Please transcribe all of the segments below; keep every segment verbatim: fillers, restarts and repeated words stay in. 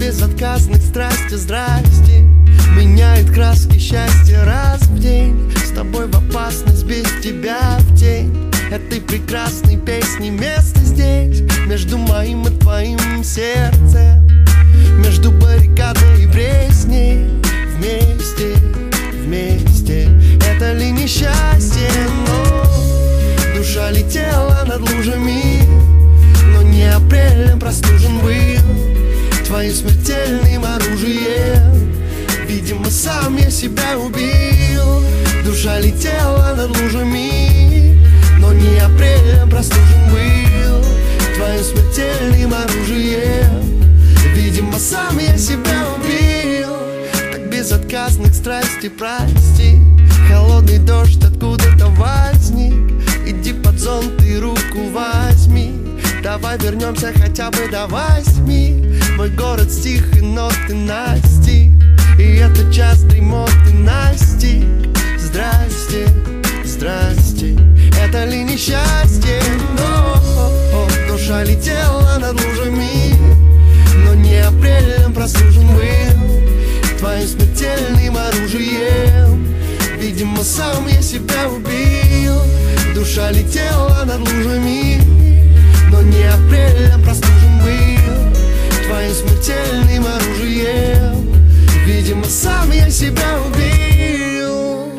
безотказных страсти, здрасте. Меняет краски счастья раз в день. С тобой в опасность, без тебя в тень этой прекрасной песни место здесь. Между моим и твоим сердцем, между баррикадой и пресней. Вместе, вместе, это ли несчастье? Но душа летела над лужами, но не апрелем простужен был твоим смертельным оружием. Видимо, сам я себя убил. Душа летела над лужами, но не апрелем простужен был твоим смертельным оружием. Видимо, сам я себя убил. Так безотказных страсти прости. Холодный дождь откуда-то возник. Иди под зонт и руку возьми. Давай вернемся хотя бы до восьми. Мой город стих и ноты настиг, и это час дремоты настиг. Здрасте, здрасте, это ли несчастье? Но душа летела над лужами, но не апрелем простужен был твоим смертельным оружием. Видимо, сам я себя убил. Душа летела над лужами, но не апрелем простужен был твоим смертельным оружием. Видимо, сам я себя убил.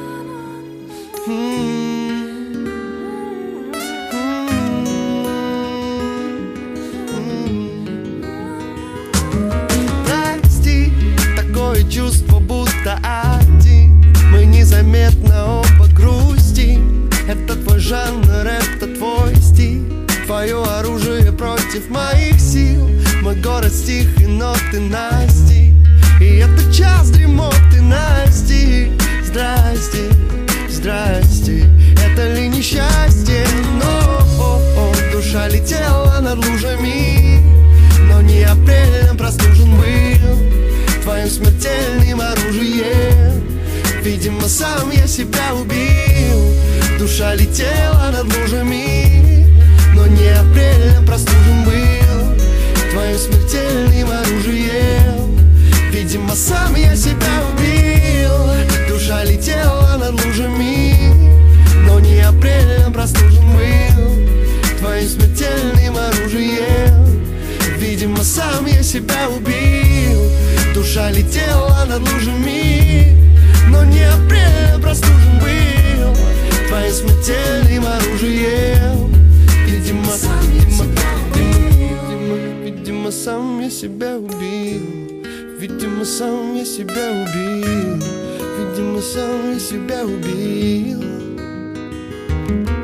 Прости, такое чувство, будто один. Мы незаметно оба грустим. Это твой жанр, это твой стиль. Твое оружие против моих сил. Мой город стих и ноты настиг, и это час дремоты настиг. Здрасте, здрасте, это ли несчастье? Но душа летела над лужами, но не апрелем простужен был твоим смертельным оружием. Видимо, сам я себя убил. Душа летела над лужами, но не апрелем простужен был твоим смертельным оружием. Видимо, сам я себя убил. Душа летела над лужами, но не апрелем простужен был твоим смертельным оружием. Видимо, сам я себя убил. Душа летела над лужами, но не апрелем простужен был твоим смертельным оружием. Видимо, видимо, видимо, видимо, сам я себя убил. Видимо, сам я себя убил. Видимо, сам я себя убил.